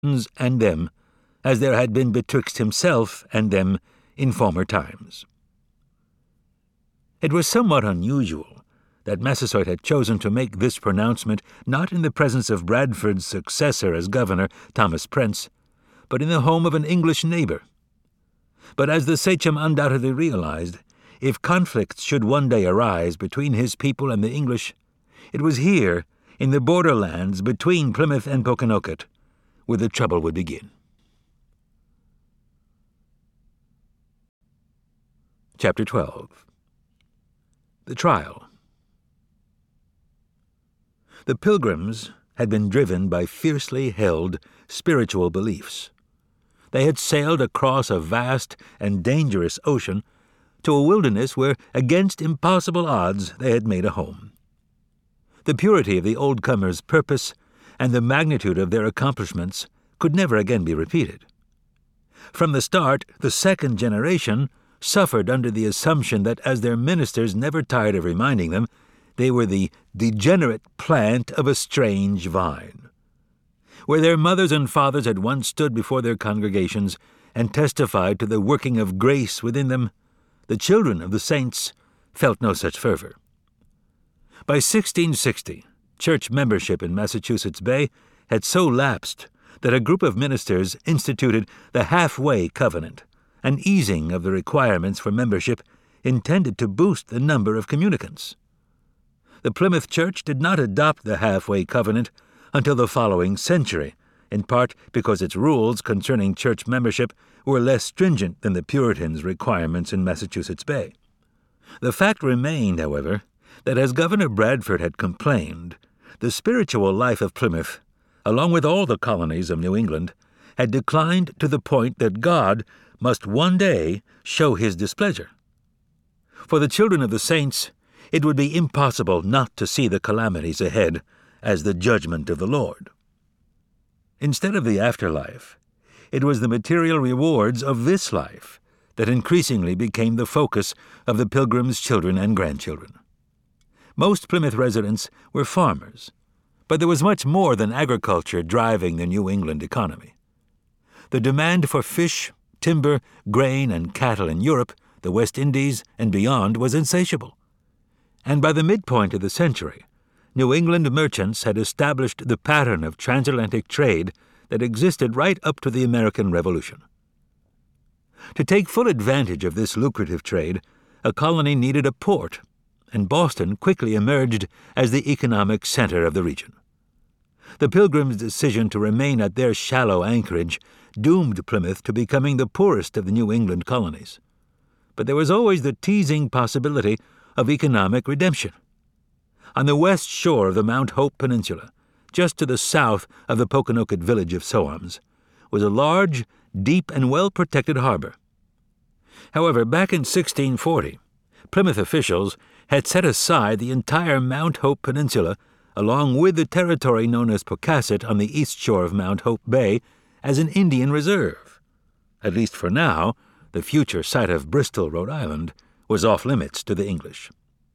and them, as there had been betwixt himself and them in former times. It was somewhat unusual that Massasoit had chosen to make this pronouncement not in the presence of Bradford's successor as governor, Thomas Prince, but in the home of an English neighbor. But as the sachem undoubtedly realized, if conflicts should one day arise between his people and the English, it was here, in the borderlands between Plymouth and Pokanoket, where the trouble would begin. Chapter 12. The Trial. The Pilgrims had been driven by fiercely held spiritual beliefs. They had sailed across a vast and dangerous ocean to a wilderness where, against impossible odds, they had made a home. The purity of the old-comers' purpose and the magnitude of their accomplishments could never again be repeated. From the start, the second generation suffered under the assumption that, as their ministers never tired of reminding them, they were the degenerate plant of a strange vine. Where their mothers and fathers had once stood before their congregations and testified to the working of grace within them, the children of the saints felt no such fervor. By 1660, church membership in Massachusetts Bay had so lapsed that a group of ministers instituted the Halfway Covenant, an easing of the requirements for membership intended to boost the number of communicants. The Plymouth Church did not adopt the Halfway Covenant until the following century, in part because its rules concerning church membership were less stringent than the Puritans' requirements in Massachusetts Bay. The fact remained, however, that as Governor Bradford had complained, the spiritual life of Plymouth, along with all the colonies of New England, had declined to the point that God must one day show his displeasure. For the children of the saints, it would be impossible not to see the calamities ahead as the judgment of the Lord. Instead of the afterlife, it was the material rewards of this life that increasingly became the focus of the Pilgrims' children and grandchildren. Most Plymouth residents were farmers, but there was much more than agriculture driving the New England economy. The demand for fish, timber, grain, and cattle in Europe, the West Indies, and beyond was insatiable. And by the midpoint of the century, New England merchants had established the pattern of transatlantic trade that existed right up to the American Revolution. To take full advantage of this lucrative trade, a colony needed a port, and Boston quickly emerged as the economic center of the region. The Pilgrims' decision to remain at their shallow anchorage doomed Plymouth to becoming the poorest of the New England colonies. But there was always the teasing possibility of economic redemption. On the west shore of the Mount Hope Peninsula, just to the south of the Pokanoket village of Sohams, was a large, deep, and well-protected harbor. However, back in 1640, Plymouth officials had set aside the entire Mount Hope Peninsula, along with the territory known as Pocasset on the east shore of Mount Hope Bay, as an Indian reserve. At least for now, the future site of Bristol, Rhode Island, was off-limits to the English.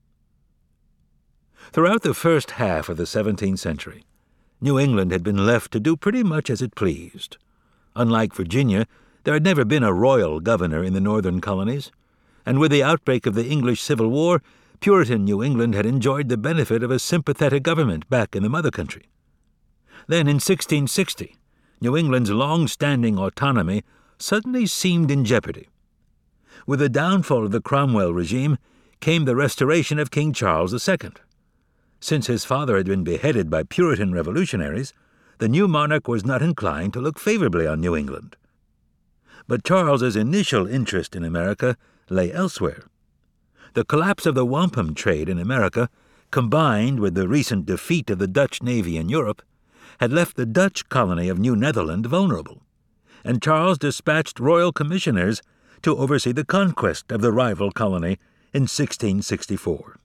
Throughout the first half of the 17th century, New England had been left to do pretty much as it pleased. Unlike Virginia, there had never been a royal governor in the northern colonies, and with the outbreak of the English Civil War, Puritan New England had enjoyed the benefit of a sympathetic government back in the mother country. Then, in 1660, New England's long-standing autonomy suddenly seemed in jeopardy. With the downfall of the Cromwell regime came the restoration of King Charles II. Since his father had been beheaded by Puritan revolutionaries, the new monarch was not inclined to look favorably on New England. But Charles's initial interest in America lay elsewhere. The collapse of the wampum trade in America, combined with the recent defeat of the Dutch Navy in Europe, had left the Dutch colony of New Netherland vulnerable, and Charles dispatched royal commissioners to oversee the conquest of the rival colony in 1664.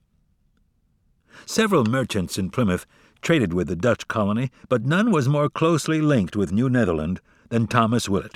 Several merchants in Plymouth traded with the Dutch colony, but none was more closely linked with New Netherland than Thomas Willett.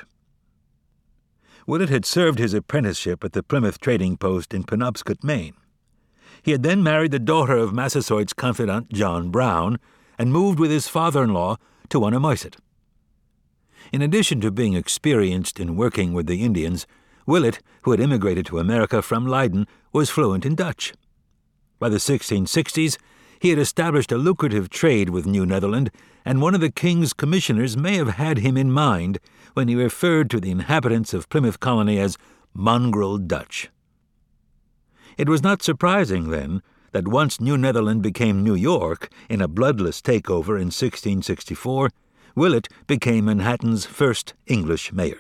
Willett had served his apprenticeship at the Plymouth trading post in Penobscot, Maine. He had then married the daughter of Massasoit's confidant John Brown and moved with his father-in-law to Onamosset. In addition to being experienced in working with the Indians, Willett, who had immigrated to America from Leiden, was fluent in Dutch. By the 1660s, he had established a lucrative trade with New Netherland, and one of the king's commissioners may have had him in mind when he referred to the inhabitants of Plymouth Colony as mongrel Dutch. It was not surprising, then, that once New Netherland became New York in a bloodless takeover in 1664, Willett became Manhattan's first English mayor.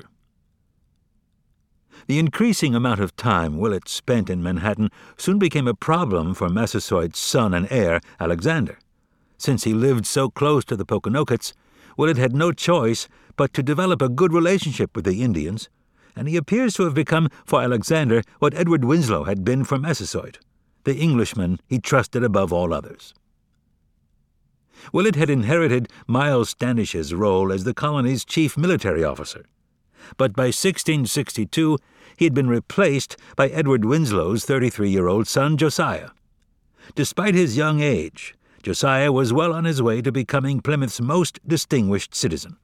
The increasing amount of time Willett spent in Manhattan soon became a problem for Massasoit's son and heir, Alexander. Since he lived so close to the Poconokeets, Willett had no choice but to develop a good relationship with the Indians, and he appears to have become for Alexander what Edward Winslow had been for Massasoit, the Englishman he trusted above all others. Willett had inherited Miles Standish's role as the colony's chief military officer, but by 1662 he had been replaced by Edward Winslow's 33-year-old son Josiah. Despite his young age, Josiah was well on his way to becoming Plymouth's most distinguished citizen.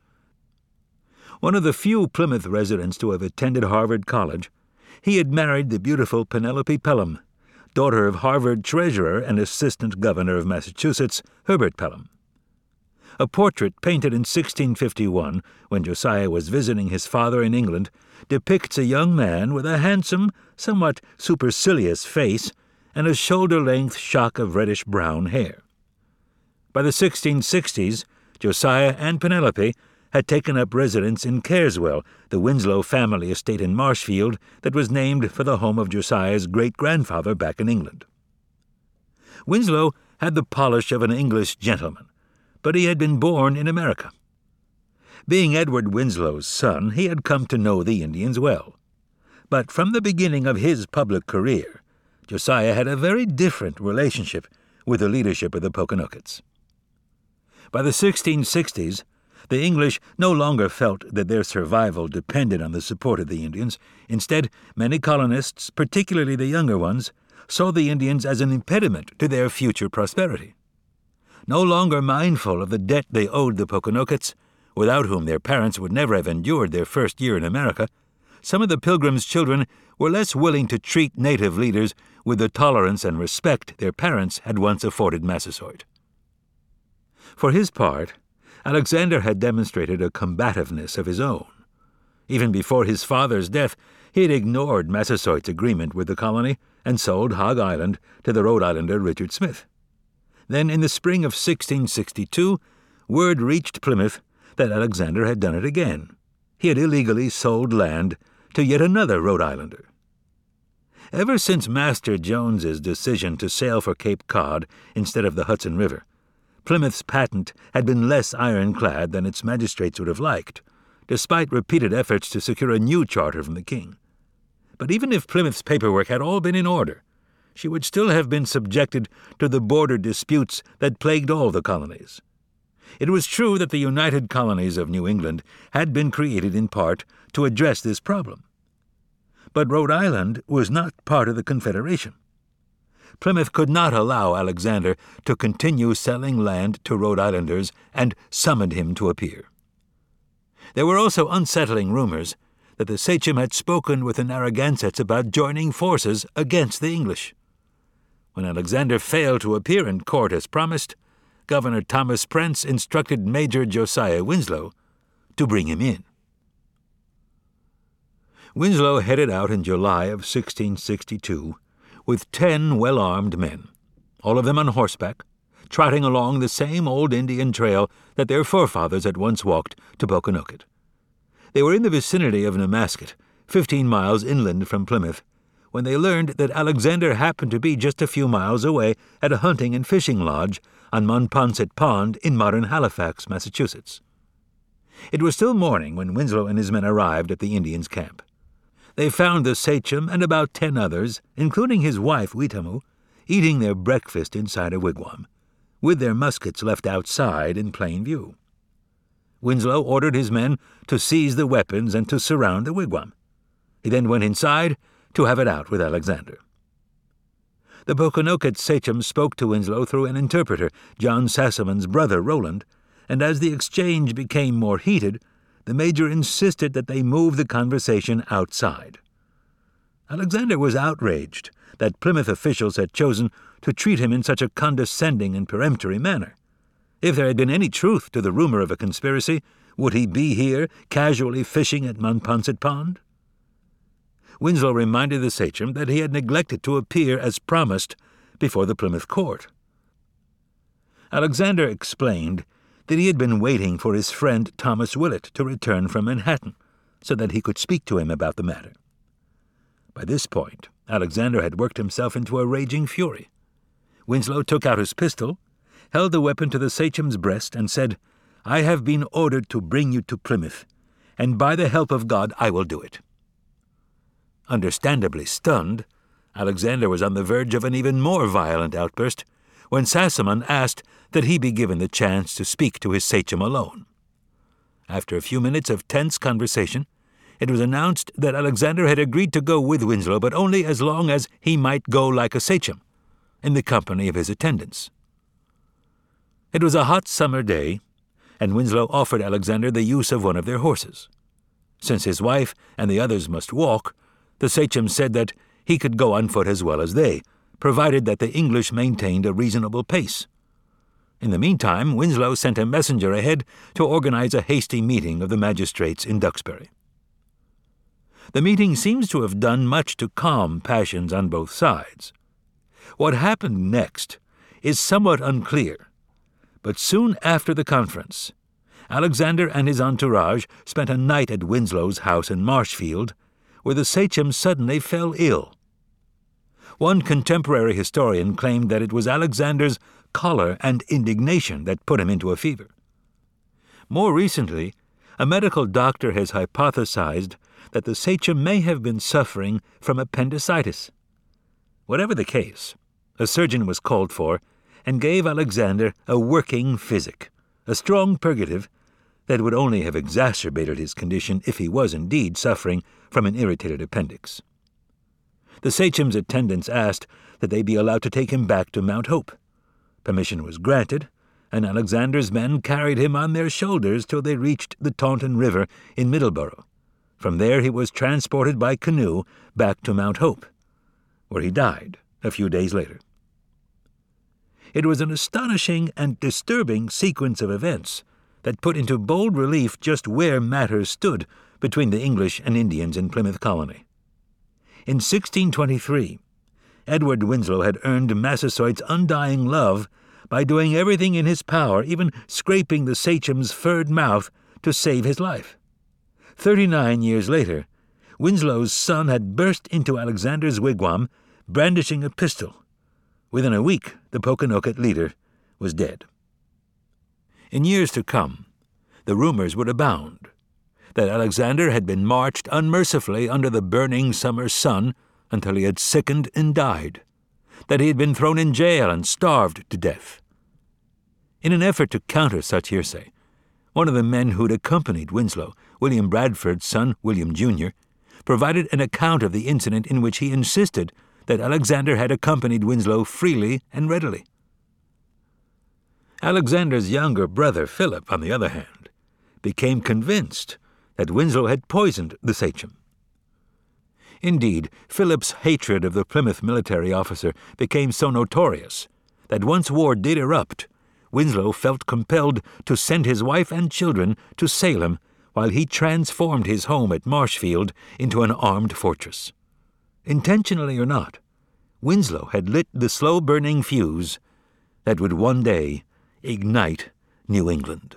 One of the few Plymouth residents to have attended Harvard College, he had married the beautiful Penelope Pelham, daughter of Harvard treasurer and assistant governor of Massachusetts, Herbert Pelham. A portrait painted in 1651, when Josiah was visiting his father in England, depicts a young man with a handsome, somewhat supercilious face and a shoulder-length shock of reddish-brown hair. By the 1660s, Josiah and Penelope had taken up residence in Careswell, the Winslow family estate in Marshfield that was named for the home of Josiah's great-grandfather back in England. Winslow had the polish of an English gentleman, but he had been born in America. Being Edward Winslow's son, he had come to know the Indians well. But from the beginning of his public career, Josiah had a very different relationship with the leadership of the Poconokeets. By the 1660s, the English no longer felt that their survival depended on the support of the Indians. Instead, many colonists, particularly the younger ones, saw the Indians as an impediment to their future prosperity. No longer mindful of the debt they owed the Poconokeets, without whom their parents would never have endured their first year in America, some of the Pilgrims' children were less willing to treat native leaders with the tolerance and respect their parents had once afforded Massasoit. For his part, Alexander had demonstrated a combativeness of his own. Even before his father's death, he had ignored Massasoit's agreement with the colony and sold Hog Island to the Rhode Islander Richard Smith. Then, in the spring of 1662, word reached Plymouth that Alexander had done it again. He had illegally sold land to yet another Rhode Islander. Ever since Master Jones's decision to sail for Cape Cod instead of the Hudson River, Plymouth's patent had been less ironclad than its magistrates would have liked, despite repeated efforts to secure a new charter from the king. But even if Plymouth's paperwork had all been in order, she would still have been subjected to the border disputes that plagued all the colonies. It was true that the United Colonies of New England had been created in part to address this problem. But Rhode Island was not part of the Confederation. Plymouth could not allow Alexander to continue selling land to Rhode Islanders and summoned him to appear. There were also unsettling rumors that the sachem had spoken with the Narragansetts about joining forces against the English. When Alexander failed to appear in court as promised, Governor Thomas Prence instructed Major Josiah Winslow to bring him in. Winslow headed out in July of 1662 with 10 well-armed men, all of them on horseback, trotting along the same old Indian trail that their forefathers had once walked to Poconoket. They were in the vicinity of Nemasket, 15 miles inland from Plymouth, when they learned that Alexander happened to be just a few miles away at a hunting and fishing lodge on Monpont Pond in modern Halifax, Massachusetts. It was still morning when Winslow and his men arrived at the Indians' camp. They found the sachem and about 10 others, including his wife Weetamoo, eating their breakfast inside a wigwam, with their muskets left outside in plain view. Winslow ordered his men to seize the weapons and to surround the wigwam. He then went inside to have it out with Alexander. The Poconoket sachem spoke to Winslow through an interpreter, John Sassaman's brother Roland, and as the exchange became more heated, the major insisted that they move the conversation outside. Alexander was outraged that Plymouth officials had chosen to treat him in such a condescending and peremptory manner. If there had been any truth to the rumor of a conspiracy, would he be here, casually fishing at Monpont Pond? Winslow reminded the sachem that he had neglected to appear as promised before the Plymouth court. Alexander explained that he had been waiting for his friend Thomas Willett to return from Manhattan so that he could speak to him about the matter. By this point, Alexander had worked himself into a raging fury. Winslow took out his pistol, held the weapon to the sachem's breast, and said, "I have been ordered to bring you to Plymouth, and by the help of God I will do it." Understandably stunned, Alexander was on the verge of an even more violent outburst when Sassamon asked that he be given the chance to speak to his sachem alone. After a few minutes of tense conversation, it was announced that Alexander had agreed to go with Winslow, but only as long as he might go like a sachem, in the company of his attendants. It was a hot summer day, and Winslow offered Alexander the use of one of their horses. Since his wife and the others must walk, the sachem said that he could go on foot as well as they, provided that the English maintained a reasonable pace. In the meantime, Winslow sent a messenger ahead to organize a hasty meeting of the magistrates in Duxbury. The meeting seems to have done much to calm passions on both sides. What happened next is somewhat unclear, but soon after the conference, Alexander and his entourage spent a night at Winslow's house in Marshfield, where the sachem suddenly fell ill. One contemporary historian claimed that it was Alexander's choler and indignation that put him into a fever. More recently, a medical doctor has hypothesized that the sachem may have been suffering from appendicitis. Whatever the case, a surgeon was called for and gave Alexander a working physic, a strong purgative that would only have exacerbated his condition if he was indeed suffering from an irritated appendix. The sachem's attendants asked that they be allowed to take him back to Mount Hope. Permission was granted, and Alexander's men carried him on their shoulders till they reached the Taunton River in Middleborough. From there he was transported by canoe back to Mount Hope, where he died a few days later. It was an astonishing and disturbing sequence of events that put into bold relief just where matters stood between the English and Indians in Plymouth Colony. In 1623, Edward Winslow had earned Massasoit's undying love by doing everything in his power, even scraping the sachem's furred mouth, to save his life. 39 years later, Winslow's son had burst into Alexander's wigwam, brandishing a pistol. Within a week, the Pokanoket leader was dead. In years to come, the rumors would abound that Alexander had been marched unmercifully under the burning summer sun until he had sickened and died, that he had been thrown in jail and starved to death. In an effort to counter such hearsay, one of the men who'd accompanied Winslow, William Bradford's son, William Jr., provided an account of the incident in which he insisted that Alexander had accompanied Winslow freely and readily. Alexander's younger brother, Philip, on the other hand, became convinced that Winslow had poisoned the sachem. Indeed, Philip's hatred of the Plymouth military officer became so notorious that once war did erupt, Winslow felt compelled to send his wife and children to Salem while he transformed his home at Marshfield into an armed fortress. Intentionally or not, Winslow had lit the slow-burning fuse that would one day ignite New England.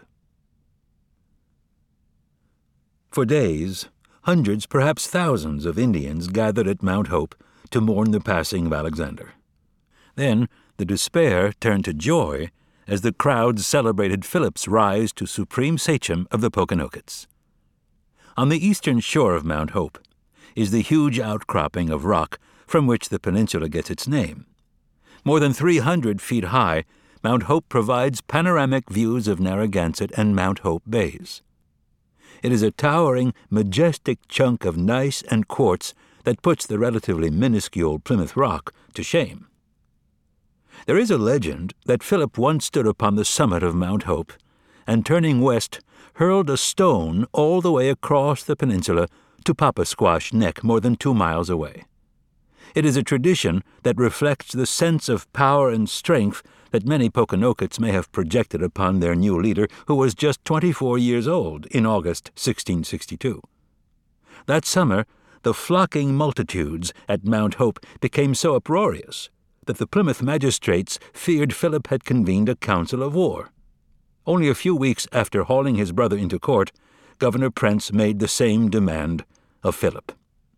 For days, hundreds, perhaps thousands of Indians gathered at Mount Hope to mourn the passing of Alexander. Then the despair turned to joy as the crowds celebrated Philip's rise to supreme sachem of the Pokanokets. On the eastern shore of Mount Hope is the huge outcropping of rock from which the peninsula gets its name. More than 300 feet high, Mount Hope provides panoramic views of Narragansett and Mount Hope bays. It is a towering, majestic chunk of gneiss and quartz that puts the relatively minuscule Plymouth Rock to shame. There is a legend that Philip once stood upon the summit of Mount Hope and turning west, hurled a stone all the way across the peninsula to Papasquash Neck, more than 2 miles away. It is a tradition that reflects the sense of power and strength that many Pokanokets may have projected upon their new leader, who was just 24 years old in August 1662. That summer, the flocking multitudes at Mount Hope became so uproarious that the Plymouth magistrates feared Philip had convened a council of war. Only a few weeks after hauling his brother into court, Governor Prentz made the same demand of Philip.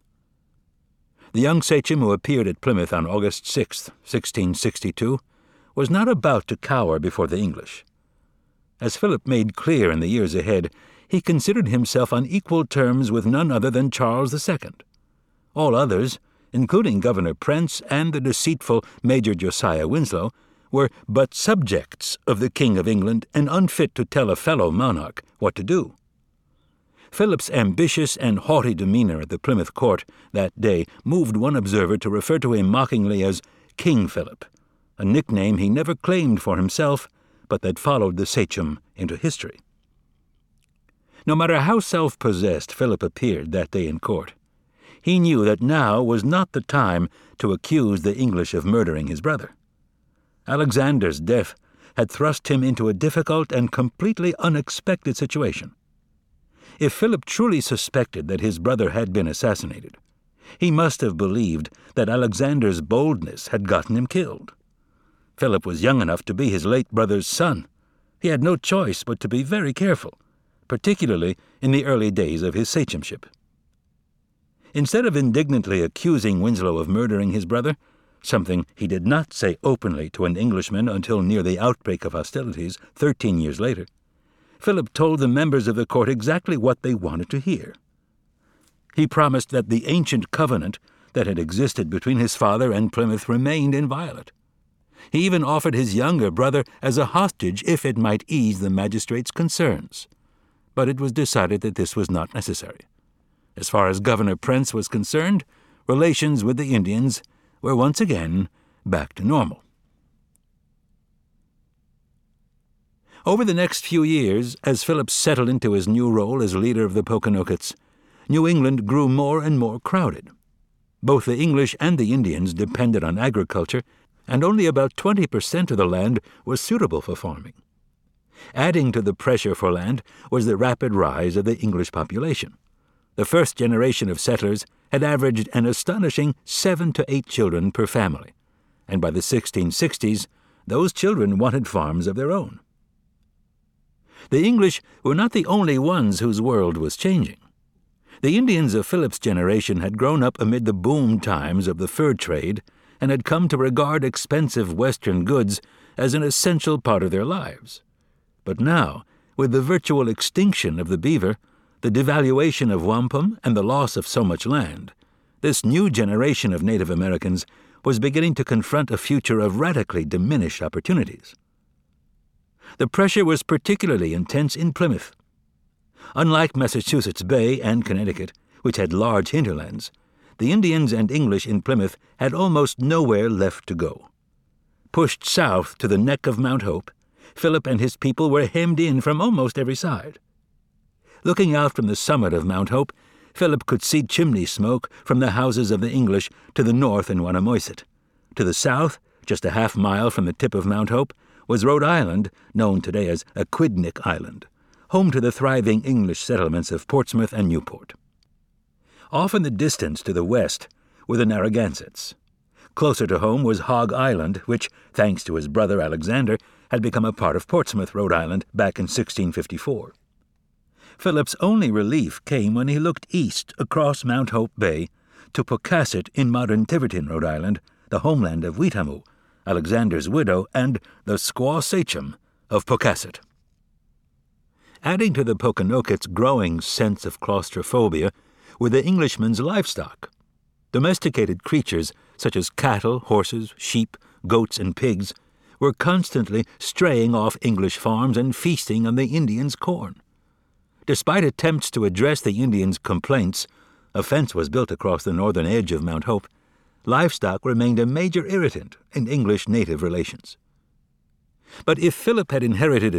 The young sachem who appeared at Plymouth on August 6, 1662, was not about to cower before the English. As Philip made clear in the years ahead, he considered himself on equal terms with none other than Charles II. All others, including Governor Prentz and the deceitful Major Josiah Winslow, were but subjects of the King of England and unfit to tell a fellow monarch what to do. Philip's ambitious and haughty demeanor at the Plymouth court that day moved one observer to refer to him mockingly as King Philip, a nickname he never claimed for himself, but that followed the sachem into history. No matter how self-possessed Philip appeared that day in court, he knew that now was not the time to accuse the English of murdering his brother. Alexander's death had thrust him into a difficult and completely unexpected situation. If Philip truly suspected that his brother had been assassinated, he must have believed that Alexander's boldness had gotten him killed. Philip was young enough to be his late brother's son. He had no choice but to be very careful, particularly in the early days of his sachemship. Instead of indignantly accusing Winslow of murdering his brother, something he did not say openly to an Englishman until near the outbreak of hostilities 13 years later, Philip told the members of the court exactly what they wanted to hear. He promised that the ancient covenant that had existed between his father and Plymouth remained inviolate. He even offered his younger brother as a hostage if it might ease the magistrates' concerns. But it was decided that this was not necessary. As far as Governor Prentz was concerned, relations with the Indians were once again back to normal. Over the next few years, as Philip settled into his new role as leader of the Pokanokets, New England grew more and more crowded. Both the English and the Indians depended on agriculture, and only about 20% of the land was suitable for farming. Adding to the pressure for land was the rapid rise of the English population. The first generation of settlers had averaged an astonishing 7 to 8 children per family, and by the 1660s, those children wanted farms of their own. The English were not the only ones whose world was changing. The Indians of Philip's generation had grown up amid the boom times of the fur trade and had come to regard expensive Western goods as an essential part of their lives. But now, with the virtual extinction of the beaver, the devaluation of wampum, and the loss of so much land, this new generation of Native Americans was beginning to confront a future of radically diminished opportunities. The pressure was particularly intense in Plymouth. Unlike Massachusetts Bay and Connecticut, which had large hinterlands, the Indians and English in Plymouth had almost nowhere left to go. Pushed south to the neck of Mount Hope, Philip and his people were hemmed in from almost every side. Looking out from the summit of Mount Hope, Philip could see chimney smoke from the houses of the English to the north in Wannamoisett. To the south, just a half-mile from the tip of Mount Hope, was Rhode Island, known today as Aquidneck Island, home to the thriving English settlements of Portsmouth and Newport. Off in the distance to the west were the Narragansetts. Closer to home was Hog Island, which, thanks to his brother Alexander, had become a part of Portsmouth, Rhode Island, back in 1654. Philip's only relief came when he looked east across Mount Hope Bay to Pocasset in modern Tiverton, Rhode Island, the homeland of Weetamoo, Alexander's widow, and the squaw sachem of Pocasset. Adding to the Pokanokets' growing sense of claustrophobia were the Englishmen's livestock. Domesticated creatures such as cattle, horses, sheep, goats, and pigs were constantly straying off English farms and feasting on the Indians' corn. Despite attempts to address the Indians' complaints, a fence was built across the northern edge of Mount Hope. Livestock remained a major irritant in English-native relations. But if Philip had inherited